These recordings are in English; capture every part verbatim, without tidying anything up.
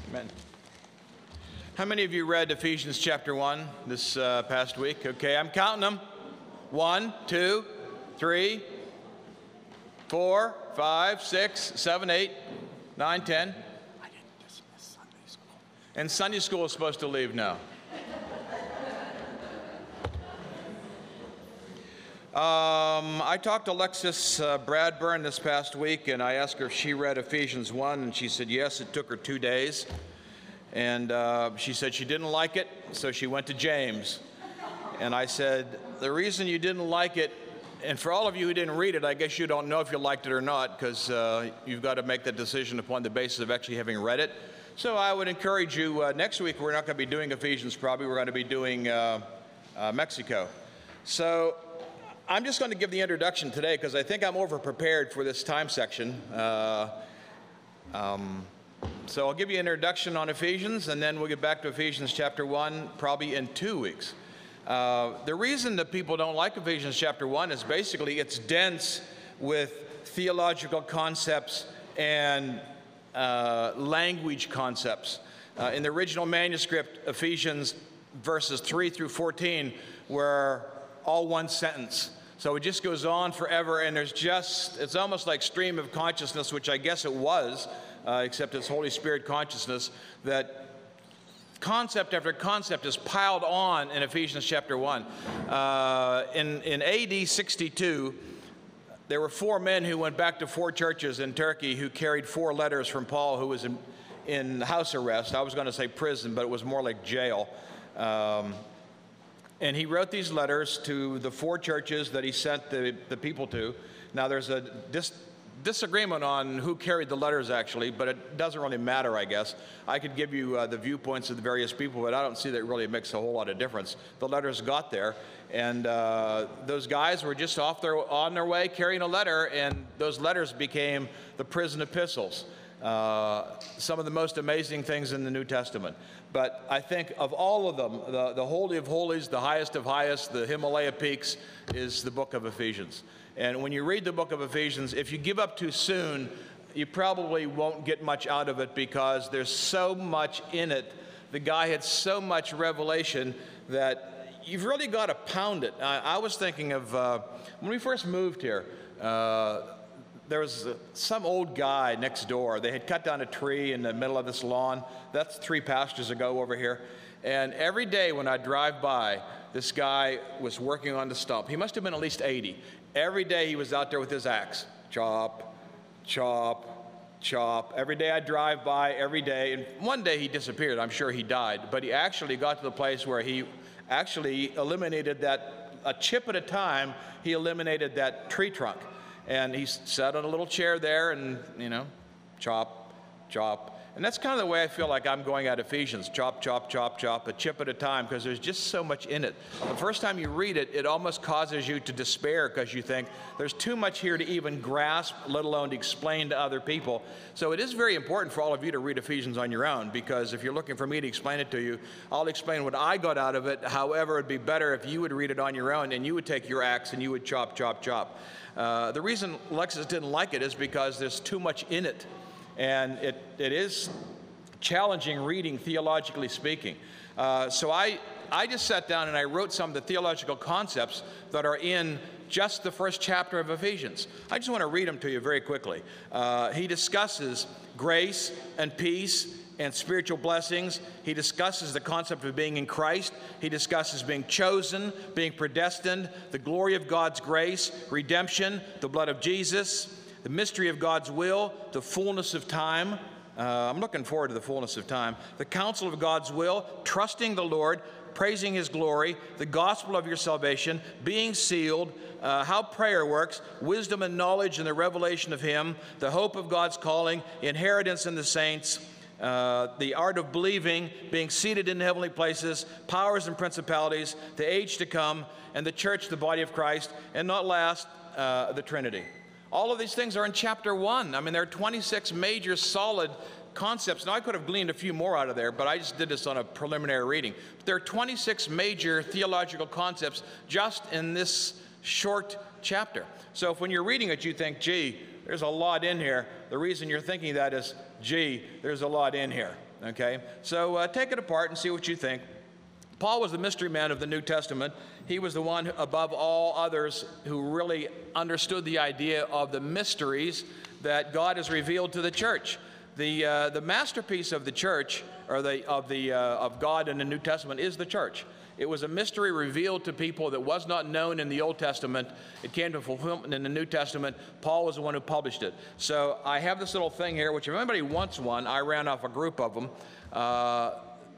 Amen. How many of you read Ephesians chapter one this uh, past week? Okay, I'm counting them. One, two, three, four, five, six, seven, eight, nine, ten. I didn't dismiss Sunday school. And Sunday school is supposed to leave now. Um, I talked to Alexis uh, Bradburn this past week, and I asked her if she read Ephesians one, and she said yes. It took her two days. And uh, she said she didn't like it, so she went to James. And I said, the reason you didn't like it, and for all of you who didn't read it, I guess you don't know if you liked it or not, because uh, you've got to make that decision upon the basis of actually having read it. So I would encourage you, uh, next week we're not going to be doing Ephesians probably, we're going to be doing uh, uh, Mexico. So I'm just going to give the introduction today because I think I'm over-prepared for this time section. Uh, um, so I'll give you an introduction on Ephesians, and then we'll get back to Ephesians chapter one probably in two weeks. Uh, the reason that people don't like Ephesians chapter one is basically it's dense with theological concepts and uh, language concepts. Uh, in the original manuscript, Ephesians verses three through fourteen were all one sentence. So it just goes on forever, and there's just, it's almost like stream of consciousness, which I guess it was, uh, except it's Holy Spirit consciousness, that concept after concept is piled on in Ephesians chapter one. Uh, in, in A D sixty-two, there were four men who went back to four churches in Turkey who carried four letters from Paul, who was in, in house arrest. I was going to say prison, but it was more like jail. Um, And he wrote these letters to the four churches that he sent the, the people to. Now, there's a dis disagreement on who carried the letters, actually, but it doesn't really matter, I guess. I could give you uh, the viewpoints of the various people, but I don't see that it really makes a whole lot of difference. The letters got there, and uh, those guys were just off their, on their way carrying a letter, and those letters became the prison epistles. Uh, some of the most amazing things in the New Testament. But I think of all of them, the, the Holy of Holies, the highest of highest, the Himalaya peaks, is the book of Ephesians. And when you read the book of Ephesians, if you give up too soon, you probably won't get much out of it because there's so much in it. The guy had so much revelation that you've really got to pound it. I, I was thinking of, uh, when we first moved here, uh, there was uh, some old guy next door. They had cut down a tree in the middle of this lawn. That's three pastures ago over here. And every day when I drive by, this guy was working on the stump. He must have been at least eighty. Every day he was out there with his axe. Chop, chop, chop. Every day I drive by, every day. And one day he disappeared. I'm sure he died. But he actually got to the place where he actually eliminated that, a chip at a time, he eliminated that tree trunk. And he sat on a little chair there and, you know, chop, chop. And that's kind of the way I feel like I'm going at Ephesians. Chop, chop, chop, chop, a chip at a time, because there's just so much in it. The first time you read it, it almost causes you to despair because you think there's too much here to even grasp, let alone to explain to other people. So it is very important for all of you to read Ephesians on your own, because if you're looking for me to explain it to you, I'll explain what I got out of it. However, it'd be better if you would read it on your own and you would take your axe and you would chop, chop, chop. Uh, the reason Alexis didn't like it is because there's too much in it. And it, it is challenging reading, theologically speaking. Uh, so I, I just sat down and I wrote some of the theological concepts that are in just the first chapter of Ephesians. I just want to read them to you very quickly. Uh, he discusses grace and peace and spiritual blessings. He discusses the concept of being in Christ. He discusses being chosen, being predestined, the glory of God's grace, redemption, the blood of Jesus, the mystery of God's will, the fullness of time. Uh, I'm looking forward to the fullness of time. The counsel of God's will, trusting the Lord, praising His glory, the gospel of your salvation, being sealed, uh, how prayer works, wisdom and knowledge and the revelation of Him, the hope of God's calling, inheritance in the saints, uh, the art of believing, being seated in heavenly places, powers and principalities, the age to come, and the church, the body of Christ, and not last, uh, the Trinity. All of these things are in chapter one. I mean, there are twenty-six major solid concepts. Now, I could have gleaned a few more out of there, but I just did this on a preliminary reading. But there are twenty-six major theological concepts just in this short chapter. So if when you're reading it, you think, gee, there's a lot in here. The reason you're thinking that is, gee, there's a lot in here. okay? So uh, take it apart and see what you think. Paul was the mystery man of the New Testament. He was the one who, above all others, who really understood the idea of the mysteries that God has revealed to the church. The, uh, the masterpiece of the church, or the, of, the, uh, of God in the New Testament, is the church. It was a mystery revealed to people that was not known in the Old Testament. It came to fulfillment in the New Testament. Paul was the one who published it. So I have this little thing here, which if anybody wants one, I ran off a group of them. Uh,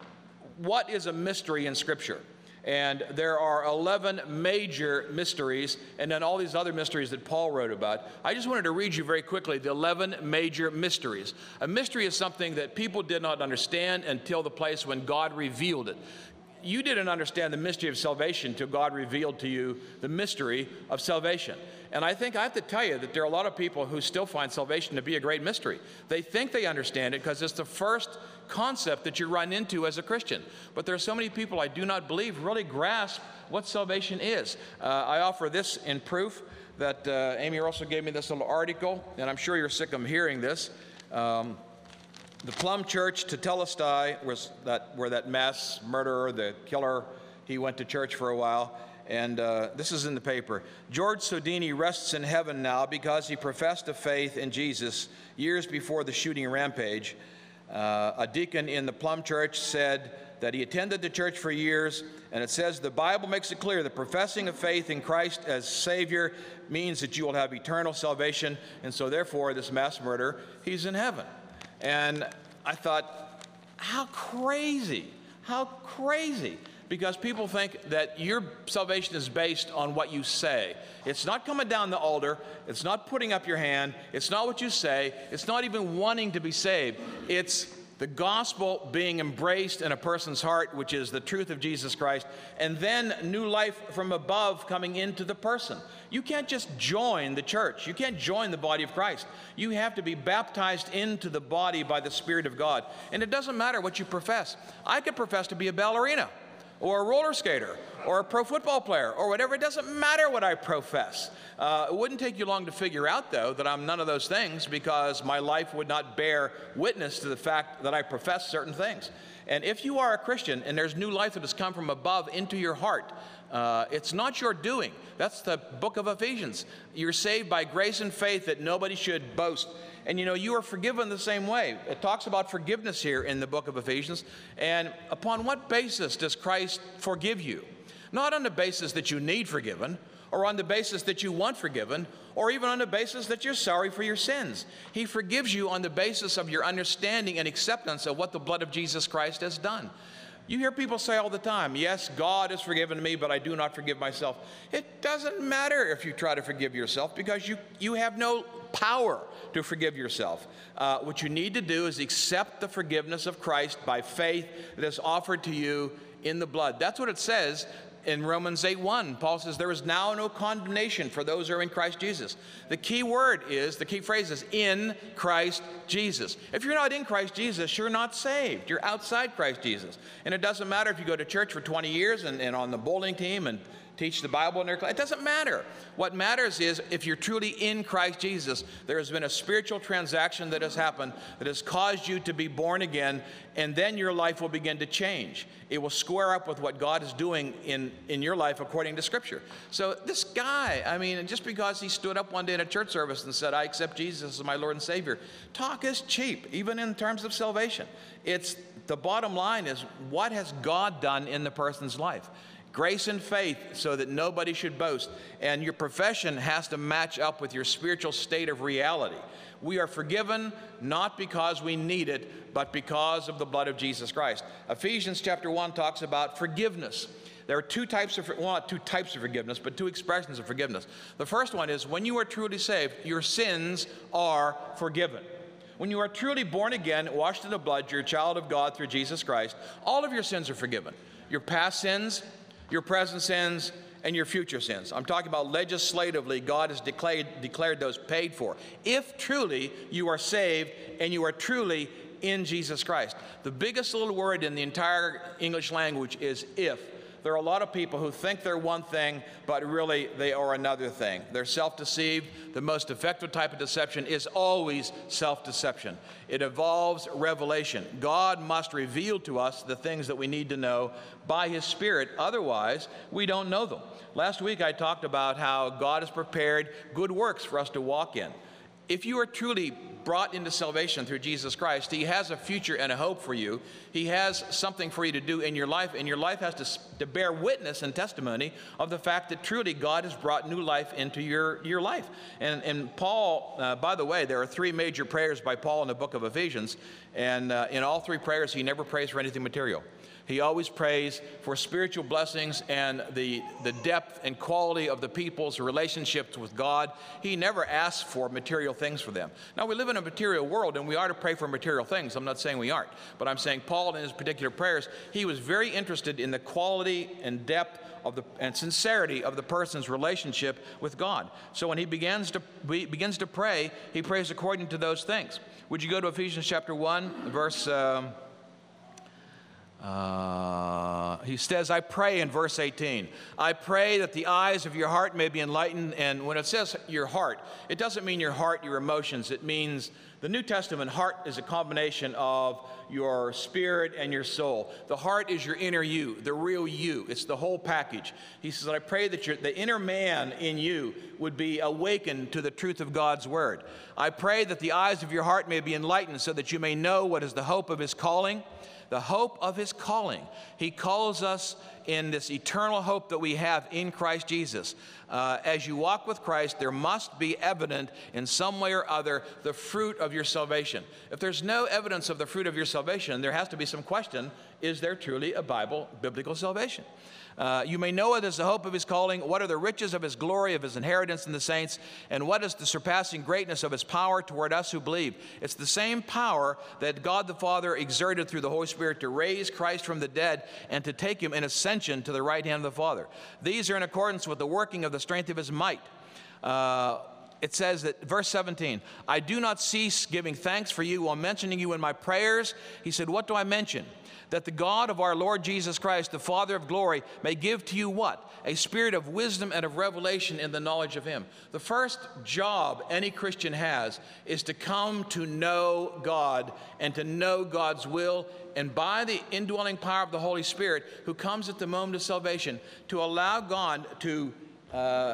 what is a mystery in Scripture? And there are eleven major mysteries, and then all these other mysteries that Paul wrote about. I just wanted to read you very quickly the eleven major mysteries. A mystery is something that people did not understand until the place when God revealed it. You didn't understand the mystery of salvation until God revealed to you the mystery of salvation. And I think I have to tell you that there are a lot of people who still find salvation to be a great mystery. They think they understand it because it's the first concept that you run into as a Christian. But there are so many people I do not believe really grasp what salvation is. Uh, I offer this in proof that uh, Amy also gave me this little article, and I'm sure you're sick of hearing this. Um, The Plum Church Tetelestai, was that, where that mass murderer, the killer, he went to church for a while. And uh, this is in the paper. George Sodini rests in heaven now because he professed a faith in Jesus years before the shooting rampage. Uh, a deacon in the Plum Church said that he attended the church for years, and it says the Bible makes it clear that professing a faith in Christ as Savior means that you will have eternal salvation, and so therefore this mass murderer, he's in heaven. And I thought, how crazy, how crazy, because people think that your salvation is based on what you say. It's not coming down the altar, it's not putting up your hand, it's not what you say, it's not even wanting to be saved. It's the gospel being embraced in a person's heart, which is the truth of Jesus Christ, and then new life from above coming into the person. You can't just join the church. You can't join the body of Christ. You have to be baptized into the body by the Spirit of God. And it doesn't matter what you profess. I could profess to be a ballerina, or a roller skater, or a pro football player, or whatever. It doesn't matter what I profess. Uh, it wouldn't take you long to figure out, though, that I'm none of those things, because my life would not bear witness to the fact that I profess certain things. And if you are a Christian and there's new life that has come from above into your heart, uh, it's not your doing. That's the book of Ephesians. You're saved by grace and faith that nobody should boast. And you know, you are forgiven the same way. It talks about forgiveness here in the book of Ephesians. And upon what basis does Christ forgive you? Not on the basis that you need forgiven, or on the basis that you want forgiven, or even on the basis that you're sorry for your sins. He forgives you on the basis of your understanding and acceptance of what the blood of Jesus Christ has done. You hear people say all the time, yes, God has forgiven me, but I do not forgive myself. It doesn't matter if you try to forgive yourself, because you, you have no power to forgive yourself. Uh, what you need to do is accept the forgiveness of Christ by faith that is offered to you in the blood. That's what it says in Romans eight one. Paul says, there is now no condemnation for those who are in Christ Jesus. The key word is, the key phrase is, in Christ Jesus. If you're not in Christ Jesus, you're not saved. You're outside Christ Jesus. And it doesn't matter if you go to church for twenty years and, and on the bowling team and teach the Bible in their class. It doesn't matter. What matters is if you're truly in Christ Jesus, there has been a spiritual transaction that has happened that has caused you to be born again, and then your life will begin to change. It will square up with what God is doing in, in your life according to Scripture. So this guy, I mean, just because he stood up one day in a church service and said, I accept Jesus as my Lord and Savior, talk is cheap, even in terms of salvation. It's the bottom line is, what has God done in the person's life? Grace and faith so that nobody should boast. And your profession has to match up with your spiritual state of reality. We are forgiven not because we need it, but because of the blood of Jesus Christ. Ephesians chapter one talks about forgiveness. There are two types of, well, not two types of forgiveness, but two expressions of forgiveness. The first one is when you are truly saved, your sins are forgiven. When you are truly born again, washed in the blood, you're a child of God through Jesus Christ, all of your sins are forgiven. Your past sins, your present sins, and your future sins. I'm talking about legislatively, God has declared, declared those paid for. If truly you are saved and you are truly in Jesus Christ. The biggest little word in the entire English language is if. There are a lot of people who think they're one thing, but really they are another thing. They're self-deceived. The most effective type of deception is always self-deception. It involves revelation. God must reveal to us the things that we need to know by His Spirit. Otherwise, we don't know them. Last week I talked about how God has prepared good works for us to walk in. If you are truly brought into salvation through Jesus Christ, He has a future and a hope for you. He has something for you to do in your life, and your life has to, to bear witness and testimony of the fact that truly God has brought new life into your, your life. And, and Paul, uh, by the way, there are three major prayers by Paul in the book of Ephesians, and uh, in all three prayers, he never prays for anything material. He always prays for spiritual blessings and the, the depth and quality of the people's relationships with God. He never asks for material things for them. Now, we live in a material world, and we are to pray for material things. I'm not saying we aren't. But I'm saying Paul, in his particular prayers, he was very interested in the quality and depth of the, and sincerity of the person's relationship with God. So when he begins to, he begins to pray, he prays according to those things. Would you go to Ephesians chapter one, verse... Um, Uh, he says, I pray in verse eighteen, I pray that the eyes of your heart may be enlightened. And when it says your heart, it doesn't mean your heart, your emotions. It means the New Testament heart is a combination of your spirit and your soul. The heart is your inner you, the real you. It's the whole package. He says, I pray that your, the inner man in you would be awakened to the truth of God's word. I pray that the eyes of your heart may be enlightened so that you may know what is the hope of His calling. The hope of His calling. He calls us in this eternal hope that we have in Christ Jesus. Uh, as you walk with Christ, there must be evident in some way or other the fruit of your salvation. If there's no evidence of the fruit of your salvation, there has to be some question, is there truly a Bible, biblical salvation? Uh, you may know it as the hope of His calling. What are the riches of His glory, of His inheritance in the saints? And what is the surpassing greatness of His power toward us who believe? It's the same power that God the Father exerted through the Holy Spirit to raise Christ from the dead and to take Him in ascension to the right hand of the Father. These are in accordance with the working of the strength of His might. Uh, It says that, verse seventeen, I do not cease giving thanks for you while mentioning you in my prayers. He said, what do I mention? That the God of our Lord Jesus Christ, the Father of glory, may give to you what? A spirit of wisdom and of revelation in the knowledge of Him. The first job any Christian has is to come to know God and to know God's will, and by the indwelling power of the Holy Spirit, who comes at the moment of salvation, to allow God to uh,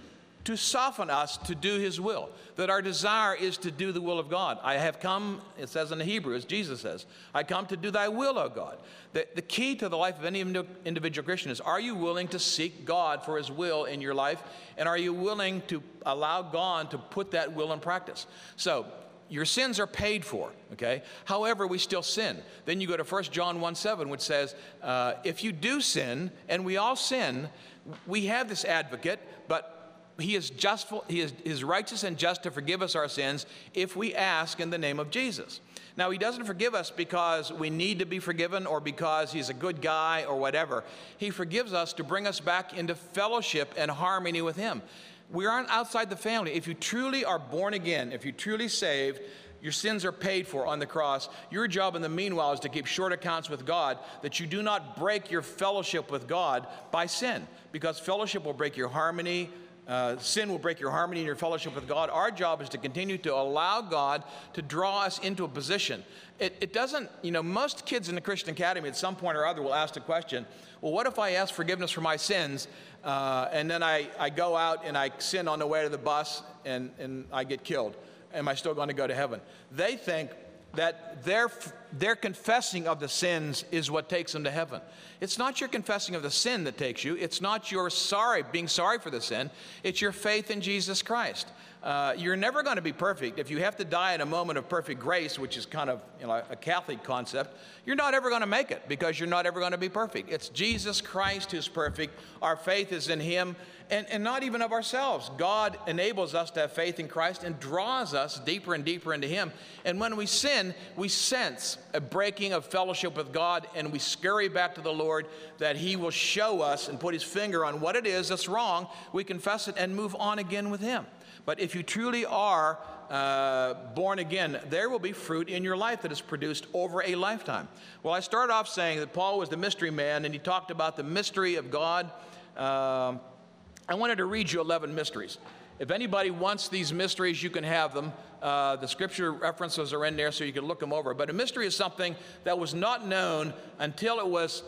to soften us to do His will, that our desire is to do the will of God. I have come, it says in the Hebrew, as Jesus says, I come to do thy will, O God. The, the key to the life of any individual Christian is, are you willing to seek God for His will in your life? And are you willing to allow God to put that will in practice? So, your sins are paid for, okay? However, we still sin. Then you go to First John one seven, which says, uh, if you do sin, and we all sin, we have this advocate, but He is justful, he is, is righteous and just to forgive us our sins if we ask in the name of Jesus. Now, He doesn't forgive us because we need to be forgiven or because He's a good guy or whatever. He forgives us to bring us back into fellowship and harmony with Him. We aren't outside the family. If you truly are born again, if you're truly saved, your sins are paid for on the cross. Your job in the meanwhile is to keep short accounts with God, that you do not break your fellowship with God by sin, because fellowship will break your harmony. Uh, sin will break your harmony and your fellowship with God. Our job is to continue to allow God to draw us into a position. It, it doesn't, you know, most kids in the Christian Academy at some point or other will ask the question, well, what if I ask forgiveness for my sins, uh, and then I, I go out and I sin on the way to the bus and, and I get killed? Am I still going to go to heaven? They think that their, their confessing of the sins is what takes them to heaven. It's not your confessing of the sin that takes you. It's not your sorry, being sorry for the sin. It's your faith in Jesus Christ. Uh, you're never going to be perfect. If you have to die in a moment of perfect grace, which is kind of, you know, a Catholic concept, you're not ever going to make it because you're not ever going to be perfect. It's Jesus Christ who's perfect. Our faith is in Him, and, and not even of ourselves. God enables us to have faith in Christ and draws us deeper and deeper into Him. And when we sin, we sense a breaking of fellowship with God, and we scurry back to the Lord that He will show us and put His finger on what it is that's wrong. We confess it and move on again with Him. But if you truly are uh, born again, there will be fruit in your life that is produced over a lifetime. Well, I started off saying that Paul was the mystery man, and he talked about the mystery of God. Uh, I wanted to read you eleven mysteries. If anybody wants these mysteries, you can have them. Uh, the scripture references are in there so you can look them over. But a mystery is something that was not known until it was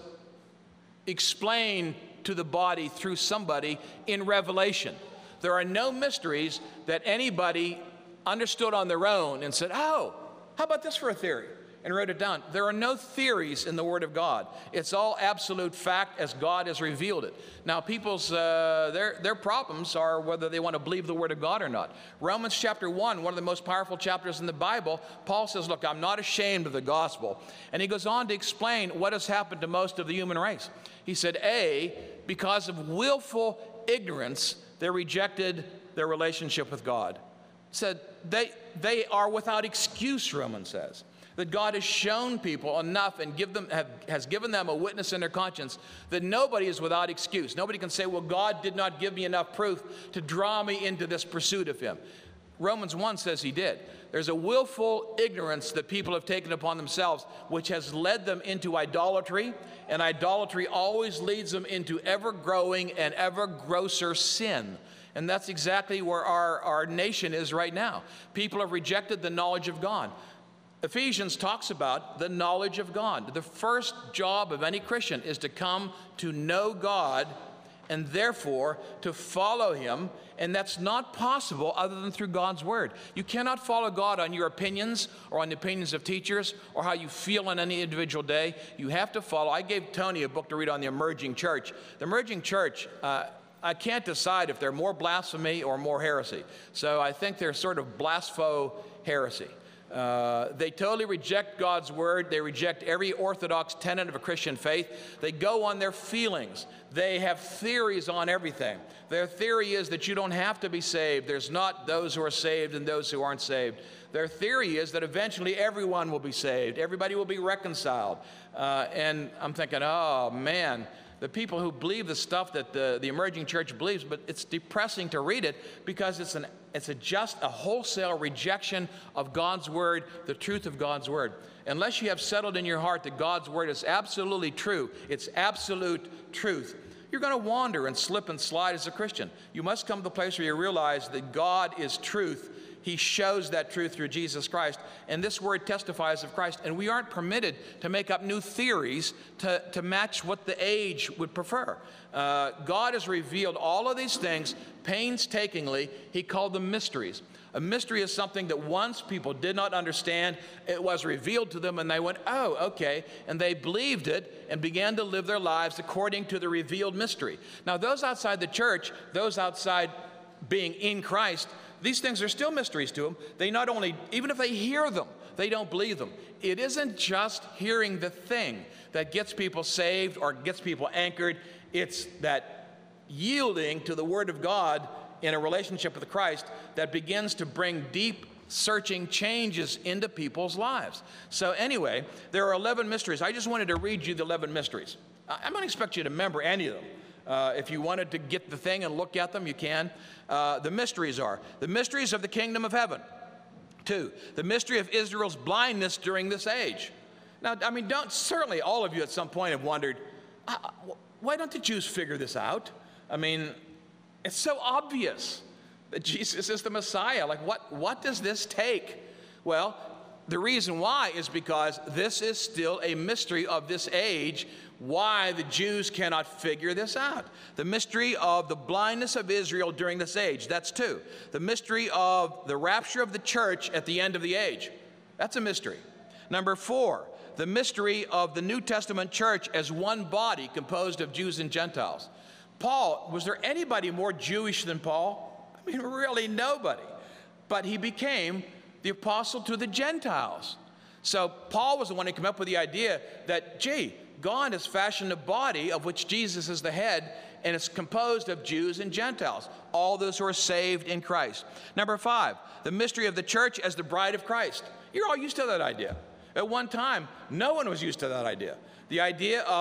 explained to the body through somebody in Revelation. There are no mysteries that anybody understood on their own and said, oh, how about this for a theory? And wrote it down. There are no theories in the Word of God. It's all absolute fact as God has revealed it. Now, people's, uh, their, their problems are whether they want to believe the Word of God or not. Romans chapter one, one of the most powerful chapters in the Bible, Paul says, look, I'm not ashamed of the gospel. And he goes on to explain what has happened to most of the human race. He said, A, because of willful ignorance, they rejected their relationship with God. He said, they, they are without excuse, Romans says. That God has shown people enough and give them, have, has given them a witness in their conscience that nobody is without excuse. Nobody can say, well, God did not give me enough proof to draw me into this pursuit of him. Romans one says he did. There's a willful ignorance that people have taken upon themselves, which has led them into idolatry, and idolatry always leads them into ever-growing and ever-grosser sin. And that's exactly where our, our nation is right now. People have rejected the knowledge of God. Ephesians talks about the knowledge of God. The first job of any Christian is to come to know God and therefore to follow him, and that's not possible other than through God's word. You cannot follow God on your opinions or on the opinions of teachers or how you feel on any individual day. You have to follow. I gave Tony a book to read on the emerging church. The emerging church, uh, I can't decide if they're more blasphemy or more heresy. So I think they're sort of blaspho heresy. Uh, they totally reject God's word. They reject every orthodox tenet of a Christian faith. They go on their feelings. They have theories on everything. Their theory is that you don't have to be saved. There's not those who are saved and those who aren't saved. Their theory is that eventually everyone will be saved. Everybody will be reconciled. Uh, and I'm thinking, oh, man. The people who believe the stuff that the, the emerging church believes, but it's depressing to read it because it's, an, it's a just a wholesale rejection of God's word, the truth of God's word. Unless you have settled in your heart that God's word is absolutely true, it's absolute truth, you're going to wander and slip and slide as a Christian. You must come to the place where you realize that God is truth. He shows that truth through Jesus Christ, and this word testifies of Christ, and we aren't permitted to make up new theories to, to match what the age would prefer. Uh, God has revealed all of these things painstakingly. He called them mysteries. A mystery is something that once people did not understand, it was revealed to them, and they went, oh, okay, and they believed it and began to live their lives according to the revealed mystery. Now, those outside the church, those outside being in Christ, these things are still mysteries to them. They not only, even if they hear them, they don't believe them. It isn't just hearing the thing that gets people saved or gets people anchored. It's that yielding to the Word of God in a relationship with Christ that begins to bring deep, searching changes into people's lives. So anyway, there are eleven mysteries. I just wanted to read you the eleven mysteries. I don't expect you to remember any of them. Uh, if you wanted to get the thing and look at them, you can. Uh, the mysteries are the mysteries of the kingdom of heaven. Two, the mystery of Israel's blindness during this age. Now, I mean, don't, certainly all of you at some point have wondered, uh, why don't the Jews figure this out? I mean, it's so obvious that Jesus is the Messiah. Like, what, what does this take? Well, the reason why is because this is still a mystery of this age, why the Jews cannot figure this out. The mystery of the blindness of Israel during this age, that's two. The mystery of the rapture of the church at the end of the age, that's a mystery. Number four, the mystery of the New Testament church as one body composed of Jews and Gentiles. Paul, was there anybody more Jewish than Paul? I mean, really nobody. But he became the apostle to the Gentiles. So Paul was the one who came up with the idea that, gee, God has fashioned a body of which Jesus is the head, and it's composed of Jews and Gentiles, all those who are saved in Christ. Number five, the mystery of the church as the bride of Christ. You're all used to that idea. At one time, no one was used to that idea. The idea of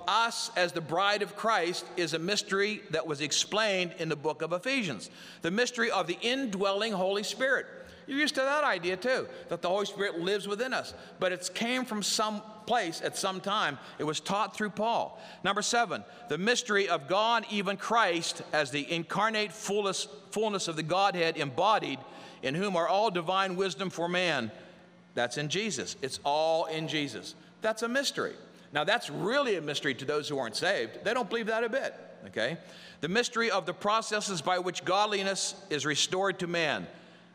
us as the bride of Christ is a mystery that was explained in the book of Ephesians. The mystery of the indwelling Holy Spirit. You're used to that idea too, that the Holy Spirit lives within us. But it came from some place at some time. It was taught through Paul. Number seven, the mystery of God, even Christ, as the incarnate fullness, fullness of the Godhead embodied, in whom are all divine wisdom for man. That's in Jesus. It's all in Jesus. That's a mystery. Now, that's really a mystery to those who aren't saved. They don't believe that a bit, okay? The mystery of the processes by which godliness is restored to man.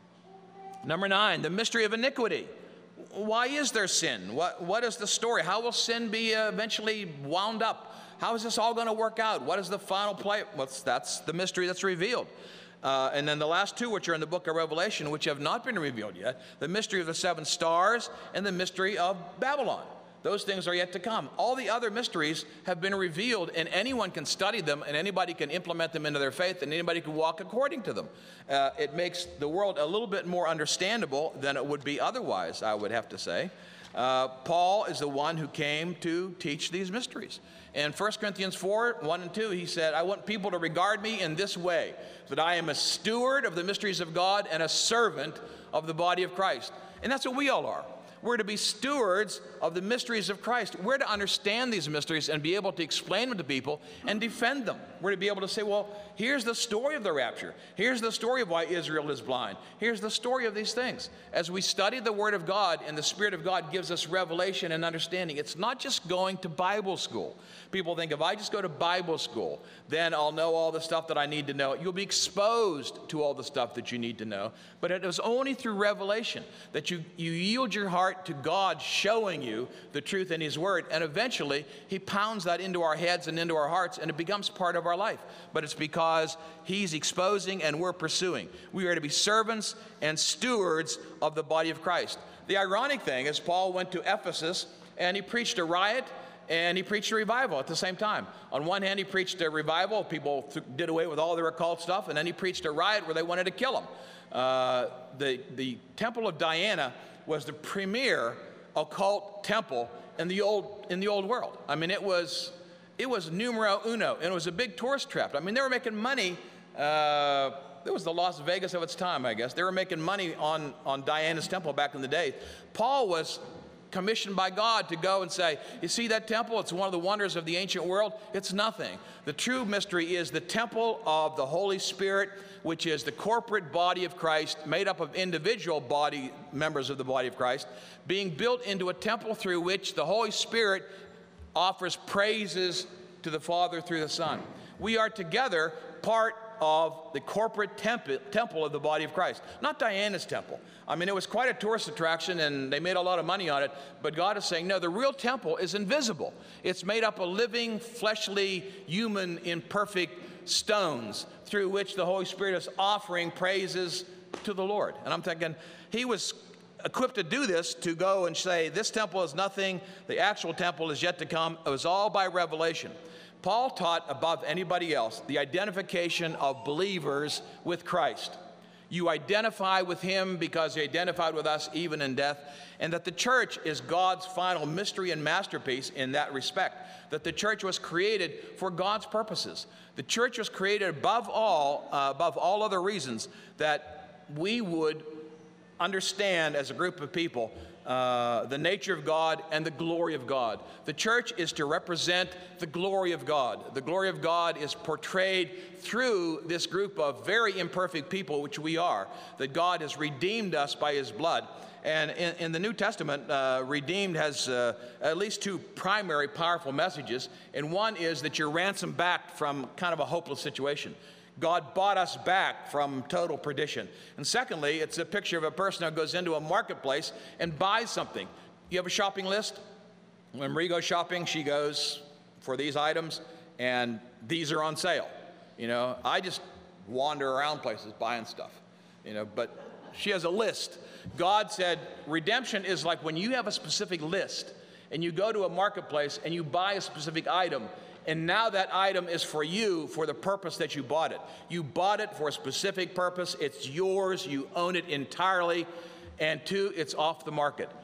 Number nine, the mystery of iniquity. Why is there sin? What, what is the story? How will sin be uh, eventually wound up? How is this all going to work out? What is the final play? Well, that's the mystery that's revealed. Uh, and then the last two, which are in the book of Revelation, which have not been revealed yet, the mystery of the seven stars and the mystery of Babylon. Those things are yet to come. All the other mysteries have been revealed, and anyone can study them, and anybody can implement them into their faith, and anybody can walk according to them. Uh, it makes the world a little bit more understandable than it would be otherwise, I would have to say. Uh, Paul is the one who came to teach these mysteries. In First Corinthians four, one and two, he said, I want people to regard me in this way, that I am a steward of the mysteries of God and a servant of the body of Christ. And that's what we all are. We're to be stewards of the mysteries of Christ. We're to understand these mysteries and be able to explain them to people and defend them. We're to be able to say, well, here's the story of the rapture. Here's the story of why Israel is blind. Here's the story of these things. As we study the Word of God and the Spirit of God gives us revelation and understanding, it's not just going to Bible school. People think if I just go to Bible school, then I'll know all the stuff that I need to know. You'll be exposed to all the stuff that you need to know. But it is only through revelation that you, you yield your heart to God showing you the truth in His Word. And eventually, He pounds that into our heads and into our hearts, and it becomes part of our life. But it's because He's exposing and we're pursuing. We are to be servants and stewards of the body of Christ. The ironic thing is Paul went to Ephesus and he preached a riot and he preached a revival at the same time. On one hand, he preached a revival. People th- did away with all their occult stuff. And then he preached a riot where they wanted to kill him. Uh, the, the Temple of Diana was the premier occult temple in the old, in the old world. I mean, it was, it was numero uno. And it was a big tourist trap. I mean, they were making money. Uh, it was the Las Vegas of its time, I guess. They were making money on, on Diana's temple back in the day. Paul was commissioned by God to go and say, you see that temple? It's one of the wonders of the ancient world. It's nothing. The true mystery is the temple of the Holy Spirit, which is the corporate body of Christ, made up of individual body members of the body of Christ, being built into a temple through which the Holy Spirit offers praises to the Father through the Son. We are together part of the corporate temple, temple of the body of Christ, not Diana's temple. I mean, it was quite a tourist attraction, and they made a lot of money on it, but God is saying, no, the real temple is invisible. It's made up of living, fleshly, human, imperfect stones through which the Holy Spirit is offering praises to the Lord. And I'm thinking, he was equipped to do this, to go and say, this temple is nothing, the actual temple is yet to come. It was all by revelation. Paul taught above anybody else the identification of believers with Christ. You identify with Him because He identified with us even in death, and that the church is God's final mystery and masterpiece in that respect, that the church was created for God's purposes. The church was created above all, uh, above all other reasons, that we would understand as a group of people Uh, the nature of God and the glory of God. The church is to represent the glory of God. The glory of God is portrayed through this group of very imperfect people, which we are, that God has redeemed us by His blood. And in, in the New Testament, uh, redeemed has uh, at least two primary powerful messages. And one is that you're ransomed back from kind of a hopeless situation. God bought us back from total perdition. And secondly, it's a picture of a person who goes into a marketplace and buys something. You have a shopping list? When Marie goes shopping, she goes for these items, and these are on sale. You know, I just wander around places buying stuff, you know, but she has a list. God said redemption is like when you have a specific list, and you go to a marketplace and you buy a specific item, and now that item is for you for the purpose that you bought it. You bought it for a specific purpose. It's yours. You own it entirely. And two, it's off the market.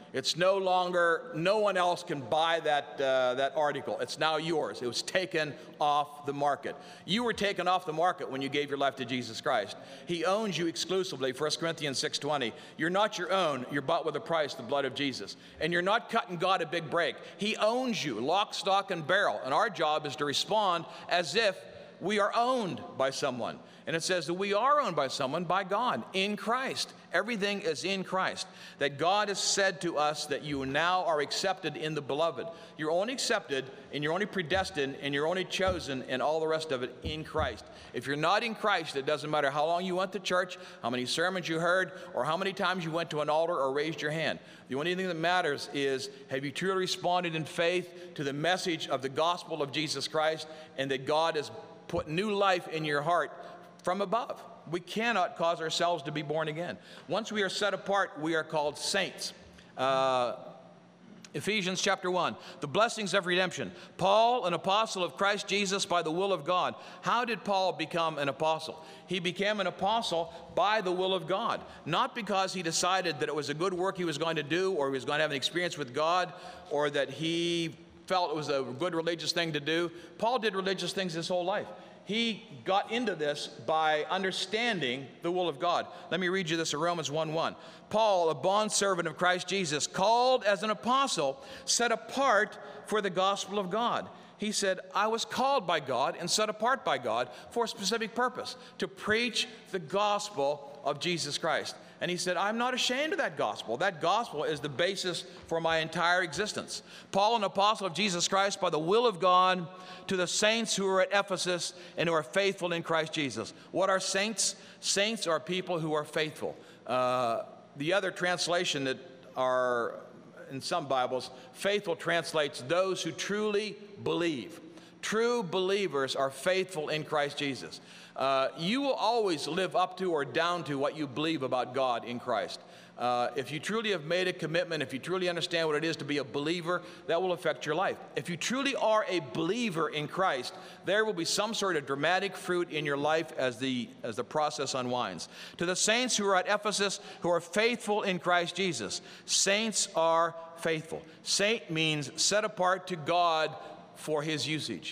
It's no longer, no one else can buy that, uh, that article. It's now yours. It was taken off the market. You were taken off the market when you gave your life to Jesus Christ. He owns you exclusively, First Corinthians six twenty. You're not your own. You're bought with a price, the blood of Jesus. And you're not cutting God a big break. He owns you, lock, stock, and barrel. And our job is to respond as if we are owned by someone. And it says that we are owned by someone, by God, in Christ. Everything is in Christ. That God has said to us that you now are accepted in the beloved. You're only accepted and you're only predestined and you're only chosen and all the rest of it in Christ. If you're not in Christ, it doesn't matter how long you went to church, how many sermons you heard, or how many times you went to an altar or raised your hand. The only thing that matters is, have you truly responded in faith to the message of the gospel of Jesus Christ, and that God has put new life in your heart from above. We cannot cause ourselves to be born again. Once we are set apart, we are called saints. Uh, Ephesians chapter one, the blessings of redemption. Paul, an apostle of Christ Jesus by the will of God. How did Paul become an apostle? He became an apostle by the will of God. Not because he decided that it was a good work he was going to do, or he was going to have an experience with God, or that he felt it was a good religious thing to do. Paul did religious things his whole life. He got into this by understanding the will of God. Let me read you this in Romans one one. Paul, a bondservant of Christ Jesus, called as an apostle, set apart for the gospel of God. He said, I was called by God and set apart by God for a specific purpose, to preach the gospel of Jesus Christ. And he said, I'm not ashamed of that gospel. That gospel is the basis for my entire existence. Paul, an apostle of Jesus Christ by the will of God, to the saints who are at Ephesus and who are faithful in Christ Jesus. What are saints? Saints are people who are faithful. Uh, the other translation that are in some Bibles, faithful translates those who truly believe. True believers are faithful in Christ Jesus. Uh, you will always live up to or down to what you believe about God in Christ. Uh, if you truly have made a commitment, if you truly understand what it is to be a believer, that will affect your life. If you truly are a believer in Christ, there will be some sort of dramatic fruit in your life as the, as the process unwinds. To the saints who are at Ephesus, who are faithful in Christ Jesus. Saints are faithful. Saint means set apart to God for his usage.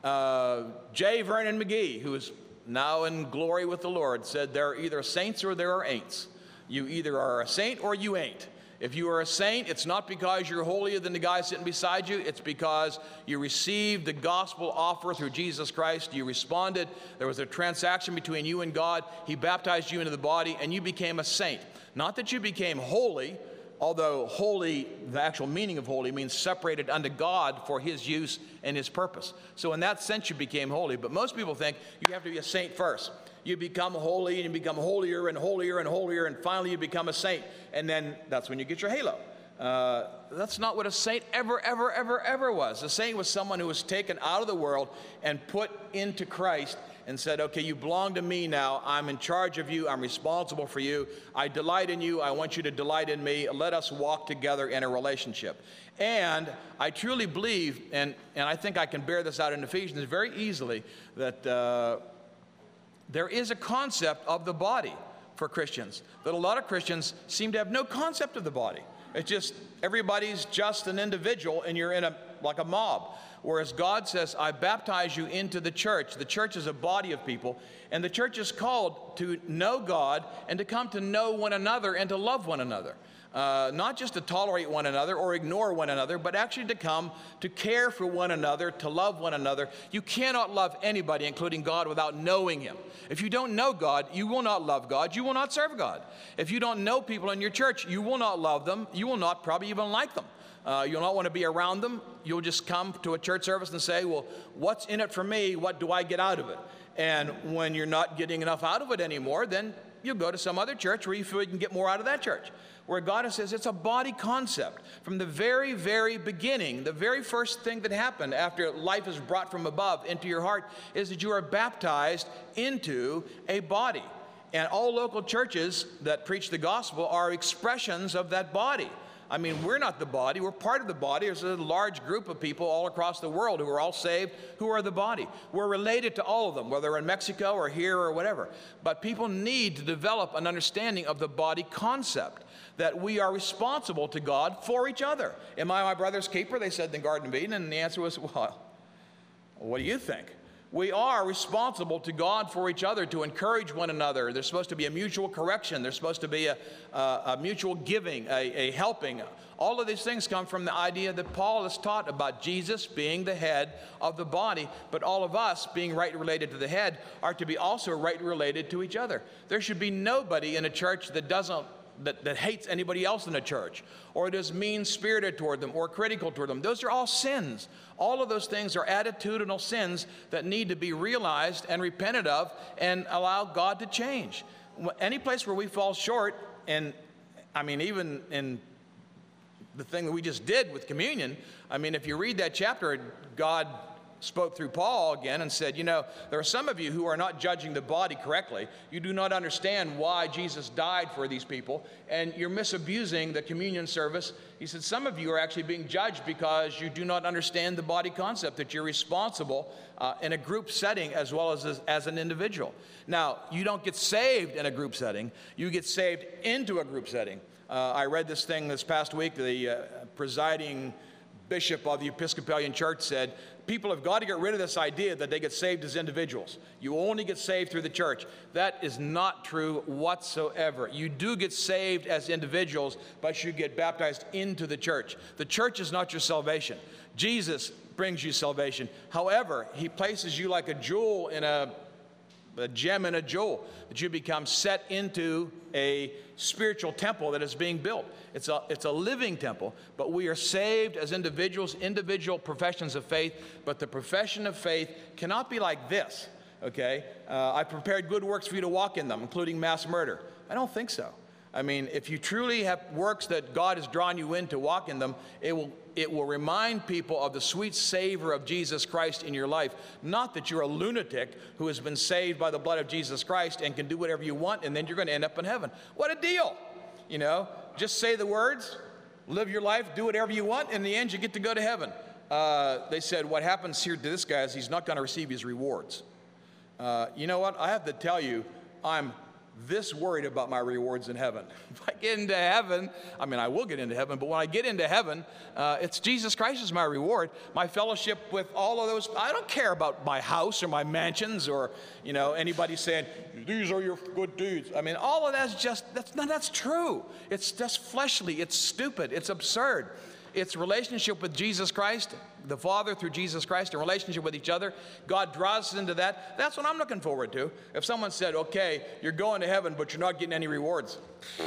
Uh, J. Vernon McGee, who is now in glory with the Lord, said there are either saints or there are ain'ts. You either are a saint or you ain't. If you are a saint, it's not because you're holier than the guy sitting beside you. It's because you received the gospel offer through Jesus Christ. You responded. There was a transaction between you and God. He baptized you into the body, and you became a saint. Not that you became holy, although holy, the actual meaning of holy, means separated unto God for his use and his purpose. So in that sense, you became holy. But most people think you have to be a saint first. You become holy, and you become holier and holier and holier, and finally you become a saint. And then that's when you get your halo. Uh, that's not what a saint ever, ever, ever, ever was. A saint was someone who was taken out of the world and put into Christ and said, okay, you belong to me now. I'm in charge of you. I'm responsible for you. I delight in you. I want you to delight in me. Let us walk together in a relationship. And I truly believe, and, and I think I can bear this out in Ephesians very easily, that uh, there is a concept of the body for Christians, that a lot of Christians seem to have no concept of the body. It's just everybody's just an individual, and you're in a like a mob. Whereas God says, I baptize you into the church. The church is a body of people, and the church is called to know God and to come to know one another and to love one another. Uh, not just to tolerate one another or ignore one another, but actually to come to care for one another, to love one another. You cannot love anybody, including God, without knowing him. If you don't know God, you will not love God. You will not serve God. If you don't know people in your church, you will not love them. You will not probably even like them. Uh, you'll not want to be around them. You'll just come to a church service and say, well, what's in it for me? What do I get out of it? And when you're not getting enough out of it anymore, then you'll go to some other church where you feel you can get more out of that church. Where God says it's a body concept. From the very, very beginning, the very first thing that happened after life is brought from above into your heart is that you are baptized into a body. And all local churches that preach the gospel are expressions of that body. I mean, we're not the body. We're part of the body. There's a large group of people all across the world who are all saved, who are the body. We're related to all of them, whether in Mexico or here or whatever. But people need to develop an understanding of the body concept, that we are responsible to God for each other. Am I my brother's keeper? They said in the Garden of Eden. And the answer was, well, what do you think? We are responsible to God for each other, to encourage one another. There's supposed to be a mutual correction. There's supposed to be a, a, a mutual giving, a, a helping. All of these things come from the idea that Paul has taught about Jesus being the head of the body, but all of us, being rightly related to the head, are to be also rightly related to each other. There should be nobody in a church that doesn't That, that hates anybody else in the church, or is mean-spirited toward them, or critical toward them. Those are all sins. All of those things are attitudinal sins that need to be realized and repented of and allow God to change. Any place where we fall short, and I mean, even in the thing that we just did with communion, I mean, if you read that chapter, God spoke through Paul again and said, you know, there are some of you who are not judging the body correctly. You do not understand why Jesus died for these people, and you're misabusing the communion service. He said, some of you are actually being judged because you do not understand the body concept, that you're responsible uh, in a group setting as well as, as as an individual. Now, you don't get saved in a group setting. You get saved into a group setting. Uh, I read this thing this past week. The uh, presiding bishop of the Episcopalian Church said, people have got to get rid of this idea that they get saved as individuals. You only get saved through the church. That is not true whatsoever. You do get saved as individuals, but you get baptized into the church. The church is not your salvation. Jesus brings you salvation. However, he places you like a jewel in a, a gem in a jewel, that you become set into a spiritual temple that is being built. It's a, it's a living temple, but we are saved as individuals, individual professions of faith, but the profession of faith cannot be like this, okay? Uh, I prepared good works for you to walk in them, including mass murder. I don't think so. I mean, if you truly have works that God has drawn you in to walk in them, it will, it will remind people of the sweet savor of Jesus Christ in your life. Not that you're a lunatic who has been saved by the blood of Jesus Christ and can do whatever you want, and then you're going to end up in heaven. What a deal! You know, just say the words, live your life, do whatever you want, and in the end you get to go to heaven. Uh, they said, what happens here to this guy is he's not going to receive his rewards. Uh, you know what? I have to tell you, I'm this worried about my rewards in heaven. If I get into heaven, I mean, I will get into heaven, but when I get into heaven, uh, it's Jesus Christ is my reward. My fellowship with all of those, I don't care about my house or my mansions or, you know, anybody saying, these are your good deeds. I mean, all of that's just, that's not, that's true. It's just fleshly. It's stupid. It's absurd. It's relationship with Jesus Christ, the Father through Jesus Christ, a relationship with each other. God draws us into that. That's what I'm looking forward to. If someone said, okay, you're going to heaven, but you're not getting any rewards.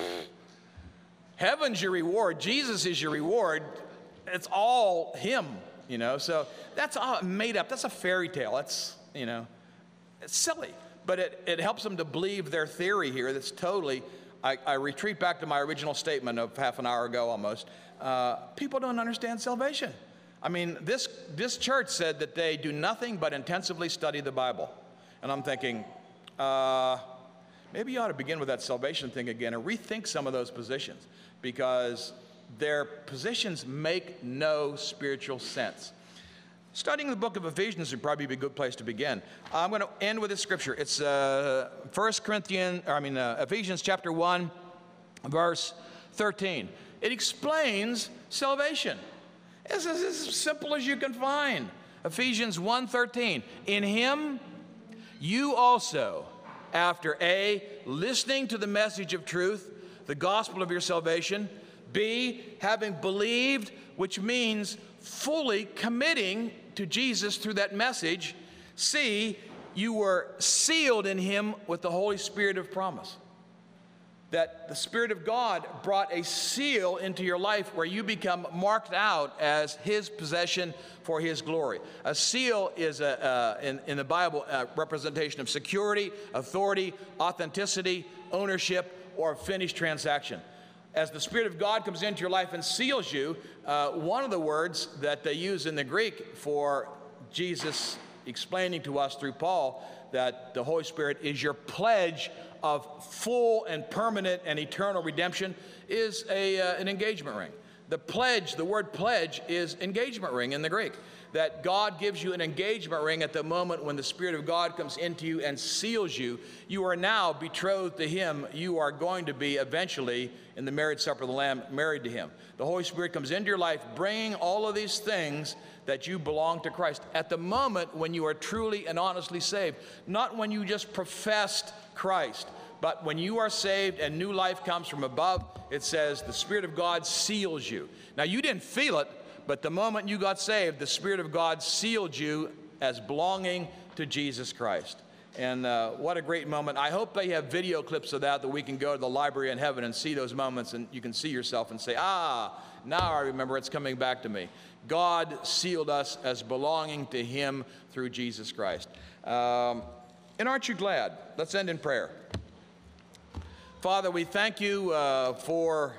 Heaven's your reward. Jesus is your reward. It's all him, you know. So that's all made up. That's a fairy tale. That's, you know, it's silly. But it, it helps them to believe their theory here that's totally, I, I retreat back to my original statement of half an hour ago almost. Uh, people don't understand salvation. I mean, this, this church said that they do nothing but intensively study the Bible. And I'm thinking, uh, maybe you ought to begin with that salvation thing again and rethink some of those positions, because their positions make no spiritual sense. Studying the book of Ephesians would probably be a good place to begin. I'm going to end with this scripture. It's uh, First Corinthians, or I mean uh, Ephesians chapter one, verse thirteen. It explains salvation. It's as simple as you can find. Ephesians one thirteen. In him, you also, after A, listening to the message of truth, the gospel of your salvation, B, having believed, which means fully committing to Jesus through that message, C, you were sealed in him with the Holy Spirit of promise. That the Spirit of God brought a seal into your life where you become marked out as his possession for his glory. A seal is, a, uh, in, in the Bible, a representation of security, authority, authenticity, ownership, or a finished transaction. As the Spirit of God comes into your life and seals you, uh, one of the words that they use in the Greek for Jesus explaining to us through Paul that the Holy Spirit is your pledge of full and permanent and eternal redemption is a, uh, an engagement ring. The pledge, the word pledge, is engagement ring in the Greek. That God gives you an engagement ring at the moment when the Spirit of God comes into you and seals you. You are now betrothed to Him. You are going to be eventually, in the marriage supper of the Lamb, married to Him. The Holy Spirit comes into your life, bringing all of these things that you belong to Christ at the moment when you are truly and honestly saved. Not when you just professed Christ, but when you are saved and new life comes from above. It says the Spirit of God seals you. Now, you didn't feel it, but the moment you got saved, the Spirit of God sealed you as belonging to Jesus Christ. And uh, what a great moment. I hope they have video clips of that that we can go to the library in heaven and see those moments, and you can see yourself and say, ah, now I remember, it's coming back to me. God sealed us as belonging to Him through Jesus Christ. Um, and aren't you glad? Let's end in prayer. Father, we thank you uh, for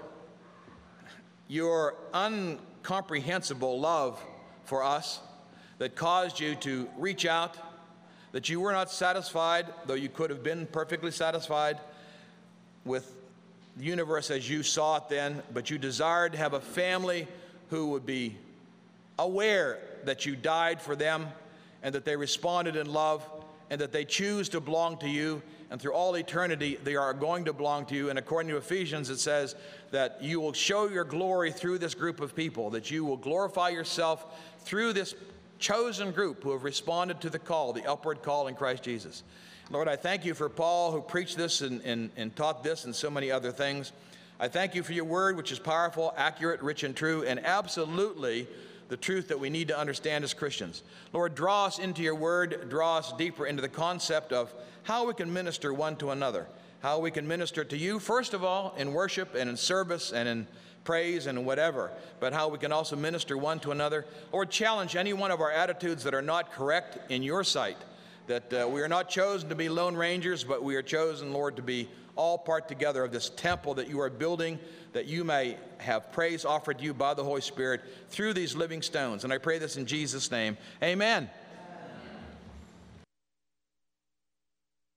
your incomprehensible love for us that caused you to reach out, that you were not satisfied, though you could have been perfectly satisfied with the universe as you saw it then, but you desired to have a family who would be aware that you died for them and that they responded in love and that they choose to belong to you, and through all eternity they are going to belong to you. And according to Ephesians, it says that you will show your glory through this group of people, that you will glorify yourself through this chosen group who have responded to the call, the upward call in Christ Jesus. Lord, I thank you for Paul, who preached this and, and, and taught this and so many other things. I thank you for your word, which is powerful, accurate, rich, and true, and absolutely the truth that we need to understand as Christians. Lord, draw us into your word, draw us deeper into the concept of how we can minister one to another, how we can minister to you, first of all, in worship and in service and in praise and whatever, but how we can also minister one to another. Lord, challenge any one of our attitudes that are not correct in your sight, that uh, we are not chosen to be lone rangers, but we are chosen, Lord, to be all part together of this temple that you are building, that you may have praise offered to you by the Holy Spirit through these living stones. And I pray this in Jesus' name. Amen.